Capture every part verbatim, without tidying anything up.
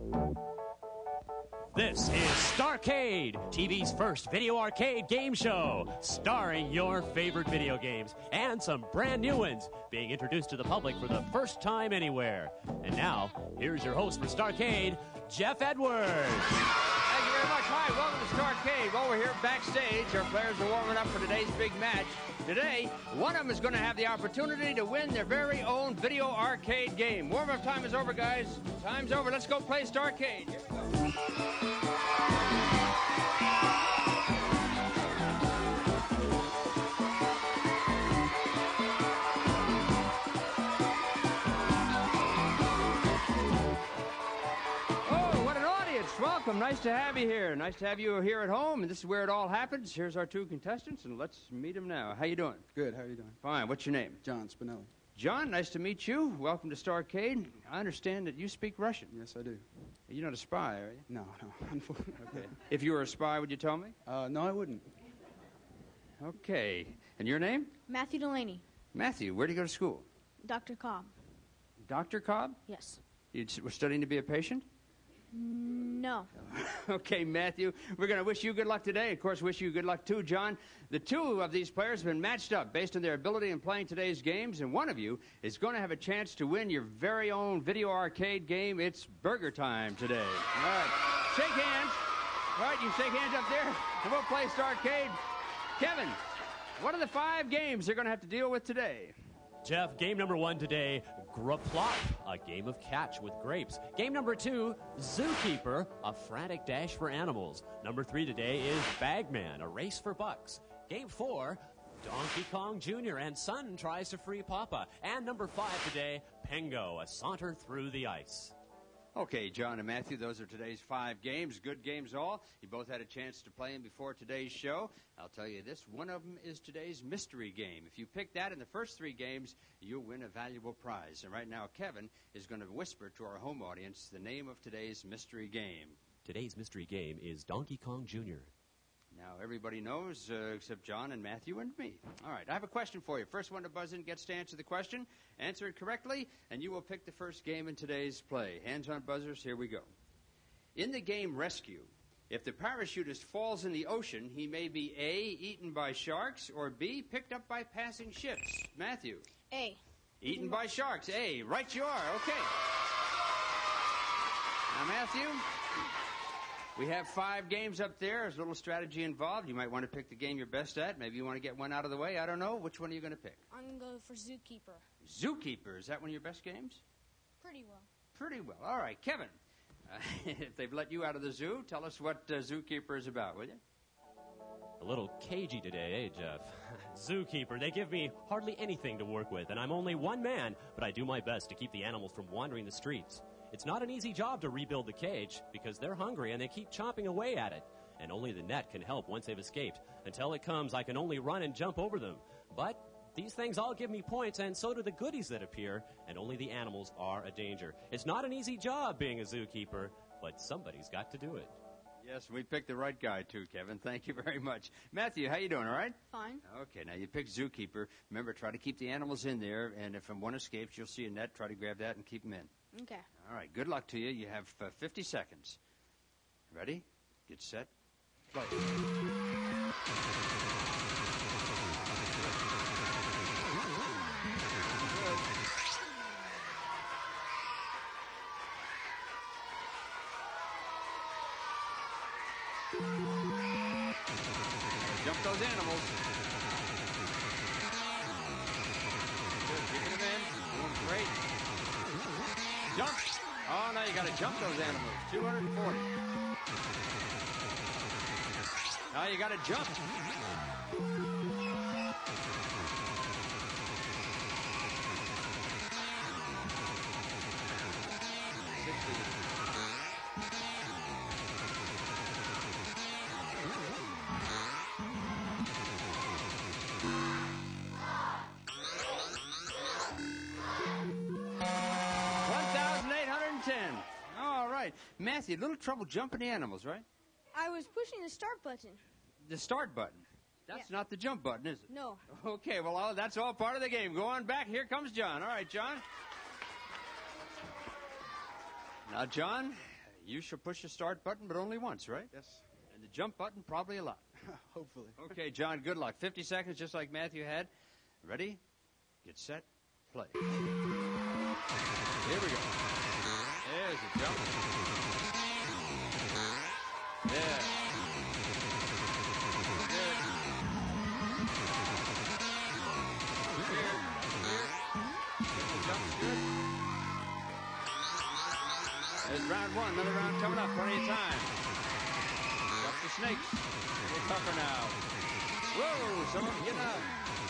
This is Starcade, T V's first video arcade game show, starring your favorite video games and some brand new ones being introduced to the public for the first time anywhere. And now, here's your host for Starcade, Jeff Edwards. Thank you very much. Hi, welcome to Starcade. Well, we're here backstage. Our players are warming up for today's big match. Today, one of them is going to have the opportunity to win their very own video arcade game. Warm-up time is over, guys. Time's over. Let's go play Starcade. Here we go. Welcome. Nice to have you here. Nice to have you here at home. And this is where it all happens. Here's our two contestants, and let's meet them now. How you doing? Good. How are you doing? Fine. What's your name? John Spinelli. John, nice to meet you. Welcome to Starcade. I understand that you speak Russian. Yes, I do. You're not a spy, are you? No, no. Unfortunately. Okay. If you were a spy, would you tell me? Uh, no, I wouldn't. Okay. And your name? Matthew Delaney. Matthew, where do you go to school? Doctor Cobb. Doctor Cobb? Yes. You were studying to be a patient? No. Okay, Matthew, we're going to wish you good luck today. Of course, wish you good luck too, John. The two of these players have been matched up based on their ability in playing today's games, and one of you is going to have a chance to win your very own video arcade game. It's burger time today. All right. Shake hands. All right, you shake hands up there, and we'll play Starcade. Kevin, what are the five games they're going to have to deal with today? Jeff, game number one today, Graplop, a game of catch with grapes. Game number two, Zookeeper, a frantic dash for animals. Number three today is Bagman, a race for bucks. Game four, Donkey Kong Junior and Son tries to free Papa. And number five today, Pengo, a saunter through the ice. Okay, John and Matthew, those are today's five games. Good games all. You both had a chance to play them before today's show. I'll tell you this, one of them is today's mystery game. If you pick that in the first three games, you'll win a valuable prize. And right now, Kevin is going to whisper to our home audience the name of today's mystery game. Today's mystery game is Donkey Kong Junior Now, everybody knows, uh, except John and Matthew and me. All right, I have a question for you. First one to buzz in gets to answer the question. Answer it correctly, and you will pick the first game in today's play. Hands on buzzers, here we go. In the game Rescue, if the parachutist falls in the ocean, he may be A, eaten by sharks, or B, picked up by passing ships. Matthew? A. Eaten by sharks. A. Right you are. Okay. Now, Matthew, we have five games up there. There's a little strategy involved. You might want to pick the game you're best at. Maybe you want to get one out of the way. I don't know. Which one are you going to pick? I'm going to go for Zookeeper. Zookeeper. Is that one of your best games? Pretty well. Pretty well. All right. Kevin, uh, if they've let you out of the zoo, tell us what uh, Zookeeper is about, will you? A little cagey today, eh, Jeff? Zookeeper, they give me hardly anything to work with, and I'm only one man, but I do my best to keep the animals from wandering the streets. It's not an easy job to rebuild the cage because they're hungry and they keep chomping away at it. And only the net can help once they've escaped. Until it comes, I can only run and jump over them. But these things all give me points, and so do the goodies that appear, and only the animals are a danger. It's not an easy job being a zookeeper, but somebody's got to do it. Yes, we picked the right guy, too, Kevin. Thank you very much. Matthew, how you doing, all right? Fine. Okay, now you picked Zookeeper. Remember, try to keep the animals in there, and if one escapes, you'll see a net. Try to grab that and keep them in. Okay. All right, good luck to you. You have uh, fifty seconds. Ready? Get set. Play. Jump those animals. Good, keeping them in. Doing great. Jump. Oh, now you got to jump those animals. two hundred forty. Now you got to jump. sixty. Matthew, a little trouble jumping the animals, right? I was pushing the start button. The start button? That's yeah. not the jump button, is it? No. Okay, well, all, that's all part of the game. Go on back. Here comes John. All right, John. Now, John, You shall push the start button, but only once, right? Yes. And the jump button, probably a lot. Hopefully. Okay, John, good luck. fifty seconds, just like Matthew had. Ready? Get set. Play. Here we go. There's a jump. There. Good. Here. Here. Jump's good. There's round one. Another round coming up. Plenty of time. Jump the snakes. A little tougher now. Whoa, some of them getting out.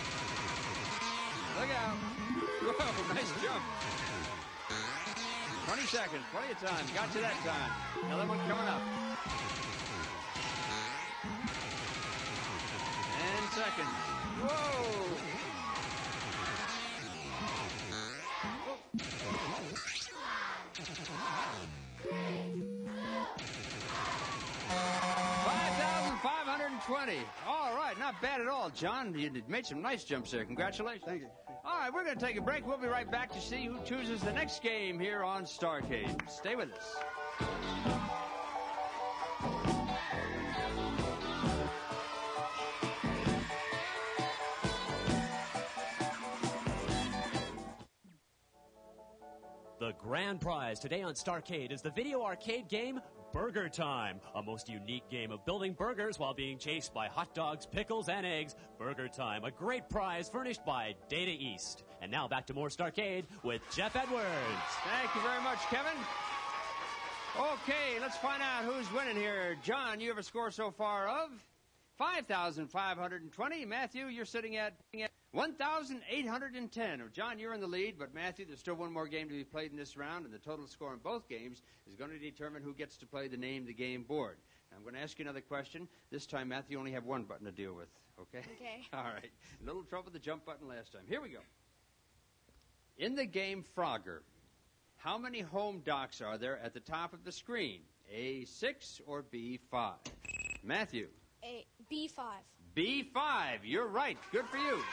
Look out. Whoa, nice jump. twenty seconds, plenty of time. Got you that time. Another one coming up. ten seconds. Whoa. five thousand five hundred twenty. All right, not bad at all, John. You made some nice jumps there. Congratulations. Thank you. All right, we're going to take a break. We'll be right back to see who chooses the next game here on Starcade. Stay with us. The grand prize today on Starcade is the video arcade game Burger Time, a most unique game of building burgers while being chased by hot dogs, pickles, and eggs. Burger Time, a great prize furnished by Data East. And now back to more Starcade with Jeff Edwards. Thank you very much, Kevin. Okay, let's find out who's winning here. John, you have a score so far of five thousand five hundred twenty. Matthew, you're sitting at one thousand eight hundred ten. John, you're in the lead, but Matthew, there's still one more game to be played in this round, and the total score in both games is going to determine who gets to play the name the game board. Now, I'm going to ask you another question. This time, Matthew, you only have one button to deal with, okay? Okay. All right. A little trouble with the jump button last time. Here we go. In the game Frogger, how many home docks are there at the top of the screen? A six or B five? Matthew. A B five. B five. You're right. Good for you.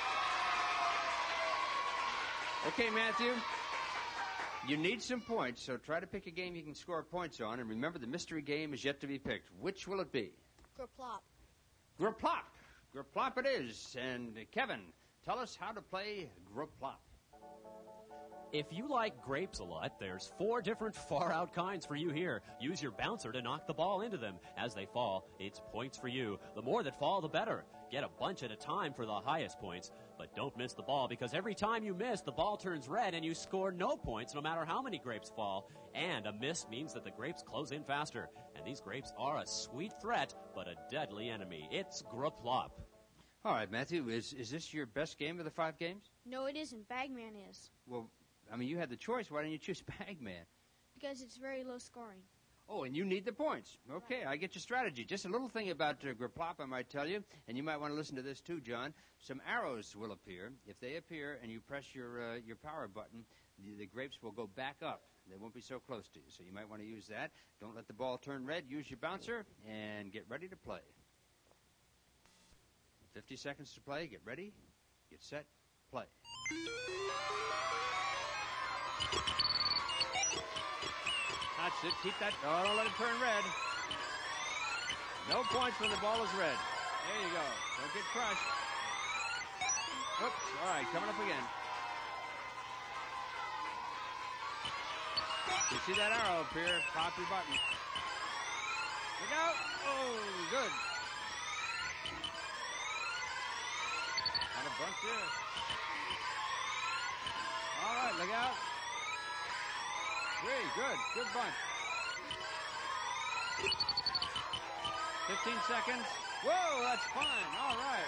Okay, Matthew. You need some points, so try to pick a game you can score points on. And remember, the mystery game is yet to be picked. Which will it be? Gerplop. Gerplop. Gerplop it is. And uh, Kevin, tell us how to play Gerplop. If you like grapes a lot, there's four different far-out kinds for you here. Use your bouncer to knock the ball into them. As they fall, it's points for you. The more that fall, the better. Get a bunch at a time for the highest points. But don't miss the ball, because every time you miss, the ball turns red and you score no points no matter how many grapes fall. And a miss means that the grapes close in faster. And these grapes are a sweet threat, but a deadly enemy. It's Gerplop. All right, Matthew, is, is this your best game of the five games? No, it isn't. Bagman is. Well, I mean, you had the choice. Why didn't you choose Bagman? Because it's very low scoring. Oh, and you need the points. Okay, I get your strategy. Just a little thing about uh, Gerplop, I might tell you, and you might want to listen to this too, John. Some arrows will appear. If they appear and you press your uh, your power button, the, the grapes will go back up. They won't be so close to you, so you might want to use that. Don't let the ball turn red. Use your bouncer and get ready to play. fifty seconds to play. Get ready. Get set. Play. That's it. Keep that. Oh, don't let it turn red. No points when the ball is red. There you go. Don't get crushed. Oops. All right. Coming up again. You see that arrow up here? Pop your button. Look out. Oh, good. Got a bunch there. All right. Look out. Three, good, good bunch. fifteen seconds. Whoa, that's fine. All right.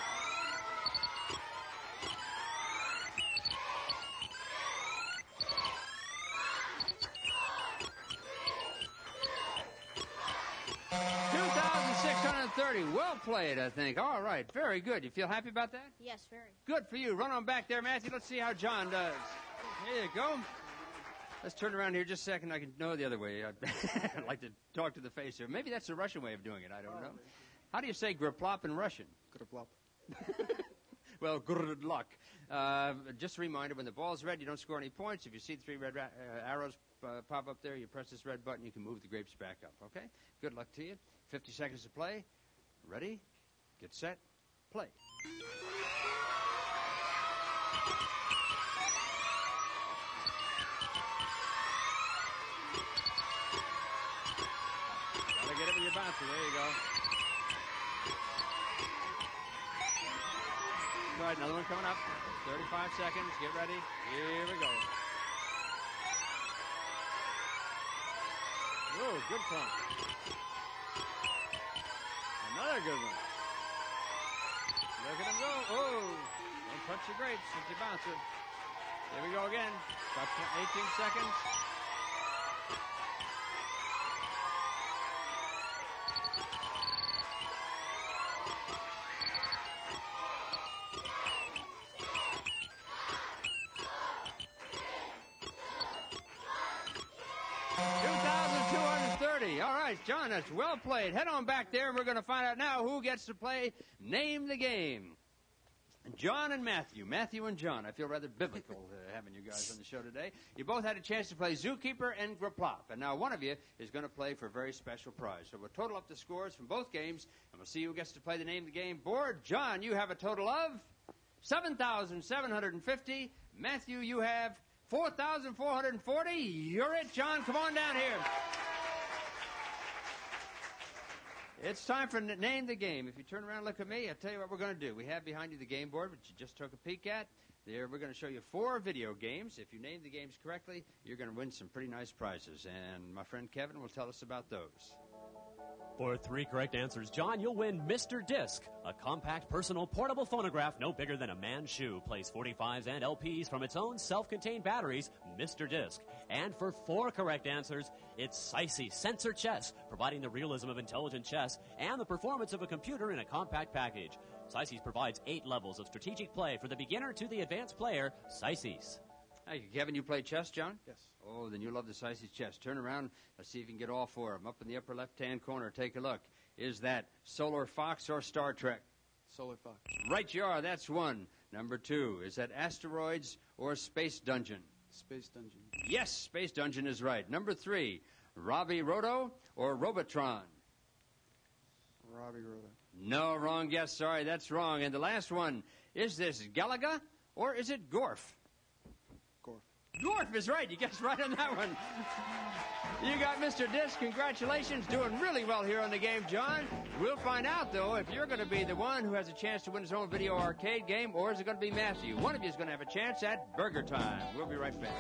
two thousand six hundred thirty. Well played, I think. All right, very good. You feel happy about that? Yes, very. Good for you. Run on back there, Matthew. Let's see how John does. There you go. Let's turn around here just a second. I can know the other way. I'd like to talk to the face here. Maybe that's the Russian way of doing it. I don't know. How do you say Gerplop in Russian? Gerplop. Well, good luck. Uh, just a reminder, when the ball's red, you don't score any points. If you see three red ra- uh, arrows uh, pop up there, you press this red button, you can move the grapes back up, okay? Good luck to you. fifty seconds to play. Ready, get set, play. Gotta get it with your bouncer. There you go. All right, another one coming up. thirty-five seconds. Get ready. Here we go. Whoa, good fun. Another good one. Look at him go. Oh, don't touch your grapes. It's your bouncer. Here we go again. About eighteen seconds. two thousand two hundred thirty. All right, John, that's well played. Head on back there, and we're going to find out now who gets to play Name the Game. John and Matthew. Matthew and John. I feel rather biblical uh, having you guys on the show today. You both had a chance to play Zookeeper and Graplop, and now one of you is going to play for a very special prize. So we'll total up the scores from both games, and we'll see who gets to play the Name the Game board. John, you have a total of seven thousand seven hundred fifty. Matthew, you have four thousand four hundred forty. You're it, John. Come on down here. It's time for n- Name the Game. If you turn around and look at me, I'll tell you what we're going to do. We have behind you the game board, which you just took a peek at. There, we're going to show you four video games. If you name the games correctly, you're going to win some pretty nice prizes. And my friend Kevin will tell us about those. For three correct answers, John, you'll win Mister Disc, a compact, personal, portable phonograph no bigger than a man's shoe. Plays forty-fives and L Ps from its own self-contained batteries, Mister Disc. And for four correct answers, it's Sicey Sensor Chess, providing the realism of intelligent chess and the performance of a computer in a compact package. Sicey's provides eight levels of strategic play for the beginner to the advanced player, Sicey's. Hey, Kevin, you play chess, John? Yes. Oh, then you love the Sicey's chess. Turn around. Let's see if you can get all four of them. Up in the upper left-hand corner, take a look. Is that Solar Fox or Star Trek? Solar Fox. Right you are. That's one. Number two, is that Asteroids or Space Dungeon? Space Dungeon. Yes, Space Dungeon is right. Number three, Robbie Roto or Robotron? Robbie Roto. No, wrong guess. Sorry, that's wrong. And the last one, is this Galaga or is it Gorf? Gorf. Dwarf is right. You guessed right on that one. You got Mister Disc. Congratulations. Doing really well here on the game, John. We'll find out, though, if you're going to be the one who has a chance to win his own video arcade game, or is it going to be Matthew? One of you is going to have a chance at Burger Time. We'll be right back.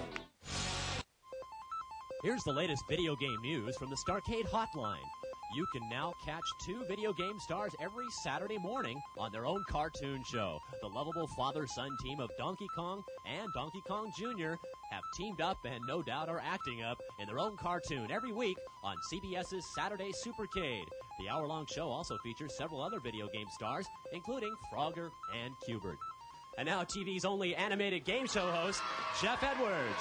Here's the latest video game news from the Starcade Hotline. You can now catch two video game stars every Saturday morning on their own cartoon show. The lovable father-son team of Donkey Kong and Donkey Kong Junior have teamed up and no doubt are acting up in their own cartoon every week on CBS's Saturday Supercade. The hour-long show also features several other video game stars, including Frogger and Cubert. And now T V's only animated game show host, Jeff Edwards.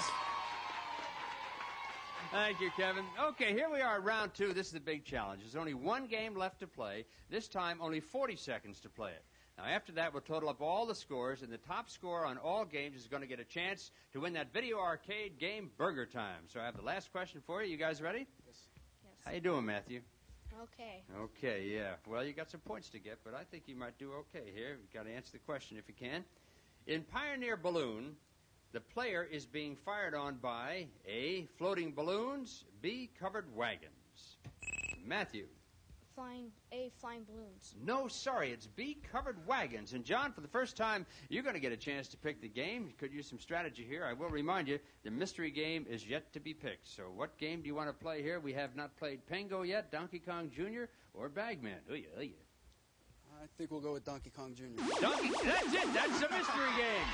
Thank you, Kevin. Okay, here we are at round two. This is the big challenge. There's only one game left to play. This time, only forty seconds to play it. Now, after that, we'll total up all the scores, and the top score on all games is going to get a chance to win that video arcade game, Burger Time. So I have the last question for you. You guys ready? Yes. Yes. How you doing, Matthew? Okay. Okay, yeah. Well, you got some points to get, but I think you might do okay here. You've got to answer the question if you can. In Pioneer Balloon, the player is being fired on by A, floating balloons, B, covered wagons. Matthew. Flying A, flying balloons. No, sorry, it's B, covered wagons. And John, for the first time, you're going to get a chance to pick the game. You could use some strategy here. I will remind you, the mystery game is yet to be picked. So what game do you want to play here? We have not played Pengo yet, Donkey Kong Junior, or Bagman. Oh, yeah, oh, yeah. I think we'll go with Donkey Kong Junior Donkey, that's it. That's the mystery game.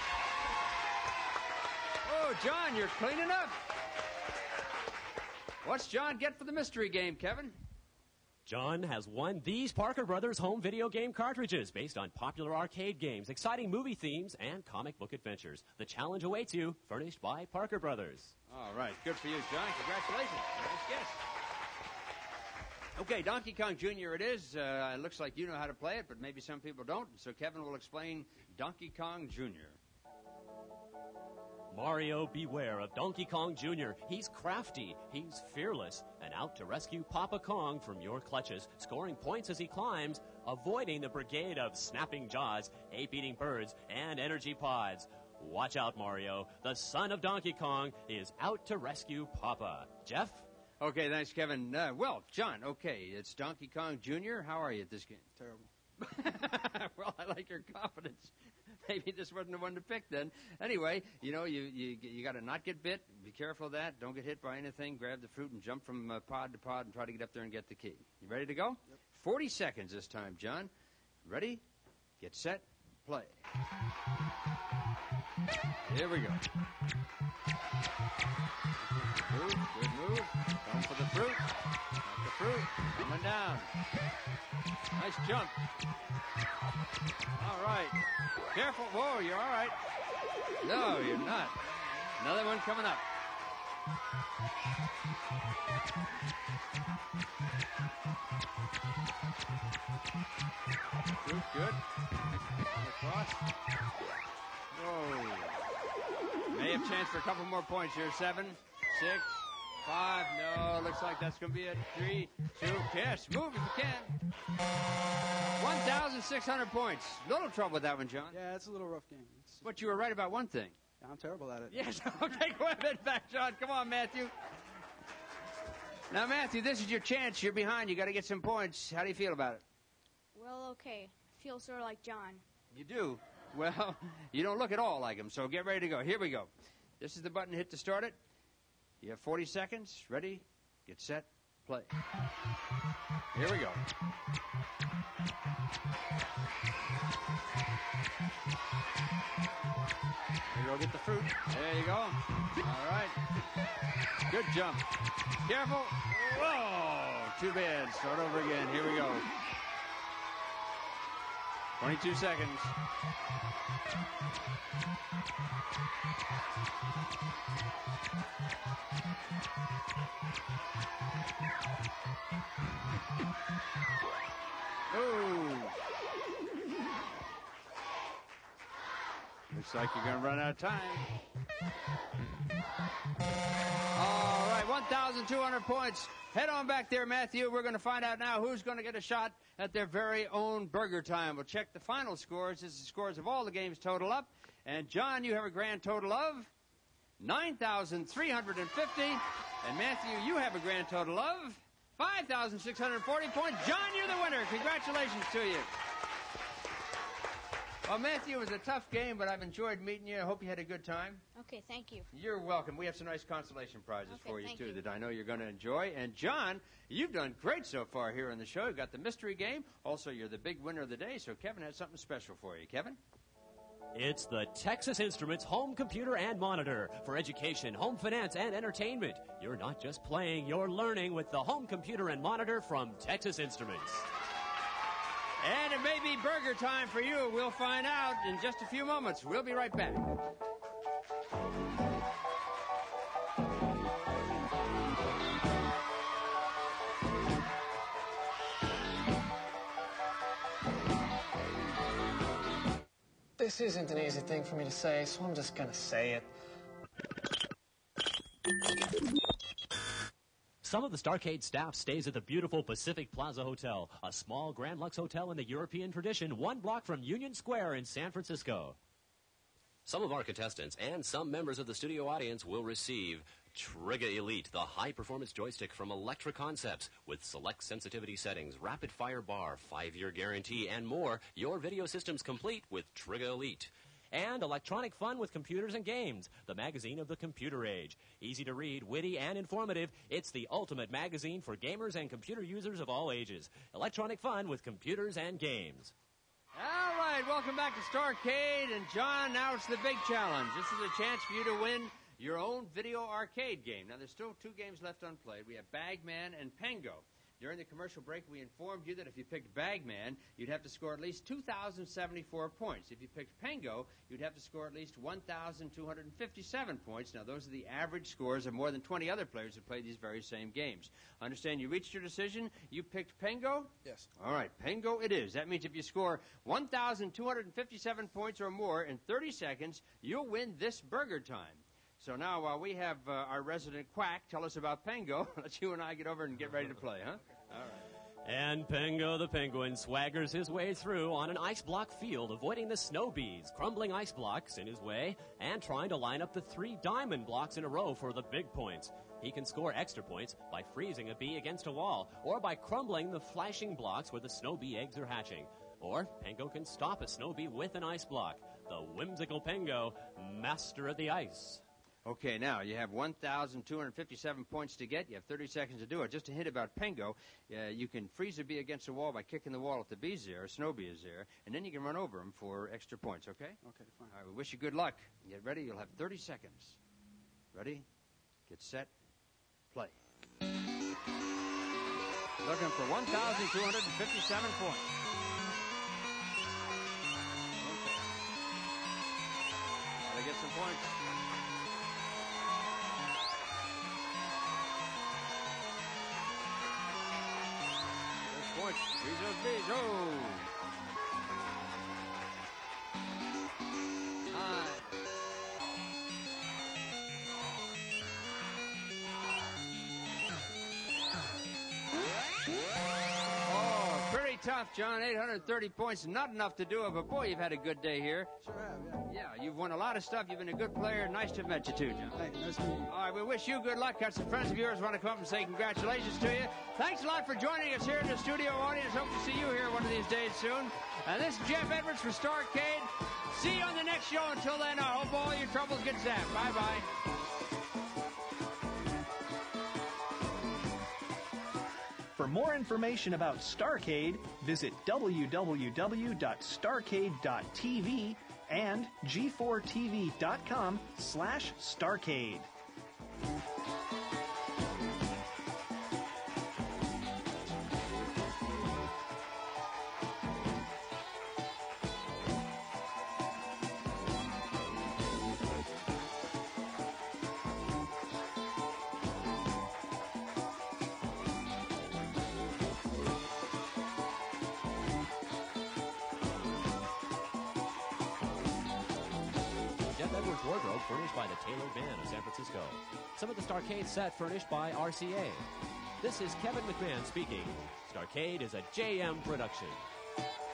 Oh, John, you're cleaning up. What's John get for the mystery game, Kevin? John has won these Parker Brothers home video game cartridges based on popular arcade games, exciting movie themes, and comic book adventures. The challenge awaits you, furnished by Parker Brothers. All right, good for you, John. Congratulations. Nice guess. Okay, Donkey Kong Junior it is. Uh, it looks like you know how to play it, but maybe some people don't. So Kevin will explain Donkey Kong Junior Mario, beware of Donkey Kong Junior He's crafty, he's fearless, and out to rescue Papa Kong from your clutches, scoring points as he climbs, avoiding the brigade of snapping jaws, ape-eating birds, and energy pods. Watch out, Mario. The son of Donkey Kong is out to rescue Papa. Jeff? Okay, thanks, Kevin. Uh, well, John, okay, it's Donkey Kong Junior How are you at this game? Terrible. Well, I like your confidence. Maybe this wasn't the one to pick then. Anyway, you know, you you, you got to not get bit. Be careful of that. Don't get hit by anything. Grab the fruit and jump from uh, pod to pod and try to get up there and get the key. You ready to go? Yep. forty seconds this time, John. Ready? Get set. Play. Here we go. Good move. Good move. Going for the fruit. Got the fruit. Coming down. Nice jump. All right. Careful. Whoa, you're all right. No, you're not. Another one coming up. Good, good. Across. Whoa. May have chance for a couple more points here. Seven, six, five. No, looks like that's going to be it. Three, two, yes. Move if you can. one thousand six hundred points. Little trouble with that one, John. Yeah, it's a little rough game. It's, But you were right about one thing. I'm terrible at it. Yes, okay, go ahead back, John. Come on, Matthew. Now, Matthew, this is your chance. You're behind. You got to get some points. How do you feel about it? Well, okay. I feel sort of like John. You do? Well, you don't look at all like him, so get ready to go. Here we go. This is the button hit to start it. You have forty seconds. Ready, get set, play. Here we go. Here you go, get the fruit. There you go. All right. Good jump. Careful. Whoa! Too bad. Start over again. Here we go. twenty-two seconds. Oh! Looks like you're going to run out of time. All right, one thousand two hundred points. Head on back there, Matthew. We're going to find out now who's going to get a shot at their very own burger time. We'll check the final scores. This is the scores of all the games total up. And, John, you have a grand total of nine thousand three hundred fifty. And, Matthew, you have a grand total of five thousand six hundred forty points. John, you're the winner. Congratulations to you. Well, Matthew, it was a tough game, but I've enjoyed meeting you. I hope you had a good time. Okay, thank you. You're welcome. We have some nice consolation prizes Okay, for you, thank too, you. that I know you're going to enjoy. And, John, you've done great so far here on the show. You've got the mystery game. Also, you're the big winner of the day, so Kevin has something special for you. Kevin? It's the Texas Instruments Home Computer and Monitor for education, home finance, and entertainment. You're not just playing, you're learning with the Home Computer and Monitor from Texas Instruments. And it may be burger time for you. We'll find out in just a few moments. We'll be right back. This isn't an easy thing for me to say, so I'm just gonna say it. Some of the Starcade staff stays at the beautiful Pacific Plaza Hotel, a small Grand Lux hotel in the European tradition, one block from Union Square in San Francisco. Some of our contestants and some members of the studio audience will receive Trigger Elite, the high-performance joystick from Electra Concepts, with select sensitivity settings, rapid-fire bar, five-year guarantee, and more. Your video system's complete with Trigger Elite. And electronic fun with computers and games, the magazine of the computer age. Easy to read, witty, and informative, it's the ultimate magazine for gamers and computer users of all ages. Electronic fun with computers and games. All right, welcome back to Starcade. And, John, now it's the big challenge. This is a chance for you to win your own video arcade game. Now, there's still two games left unplayed. We have Bagman and Pengo. During the commercial break, we informed you that if you picked Bagman, you'd have to score at least two thousand seventy-four points. If you picked Pengo, you'd have to score at least one thousand two hundred fifty-seven points. Now, those are the average scores of more than twenty other players who played these very same games. I understand you reached your decision. You picked Pengo? Yes. All right, Pengo it is. That means if you score one thousand two hundred fifty-seven points or more in thirty seconds, you'll win this burger time. So now while we have uh, our resident quack tell us about Pengo, let you and I get over and get ready to play, huh? All right. And Pengo the Penguin swaggers his way through on an ice block field, avoiding the snow bees, crumbling ice blocks in his way, and trying to line up the three diamond blocks in a row for the big points. He can score extra points by freezing a bee against a wall, or by crumbling the flashing blocks where the snow bee eggs are hatching. Or Pengo can stop a snow bee with an ice block. The whimsical Pengo, master of the ice. Okay, now you have one thousand two hundred fifty-seven points to get. You have thirty seconds to do it. Just a hint about Pengo. Uh, you can freeze a bee against a wall by kicking the wall if the bee's there, or snow bee is there, and then you can run over him for extra points, okay? Okay, fine. All right, we wish you good luck. Get ready. You'll have thirty seconds. Ready? Get set. Play. Looking for one thousand two hundred fifty-seven points. Okay. Gotta get some points. There's points. Freeze those bees. Oh! Tough, John. eight hundred thirty points, not enough to do it, but boy, you've had a good day here. Sure have, yeah. Yeah, you've won a lot of stuff. You've been a good player. Nice to have met you, too, John. Hey, nice to meet you. All right, we wish you good luck. Got some friends of yours who want to come up and say congratulations to you. Thanks a lot for joining us here in the studio audience. Hope to see you here one of these days soon. And this is Jeff Edwards for Starcade. See you on the next show. Until then, I hope all your troubles get zapped. Bye-bye. For more information about Starcade, visit w w w dot starcade dot t v and g four t v dot com slash Starcade. Wardrobe furnished by the Tailored Man of San Francisco. Some of the Starcade set furnished by R C A. This is Kevin McMahon speaking. Starcade is a J M production.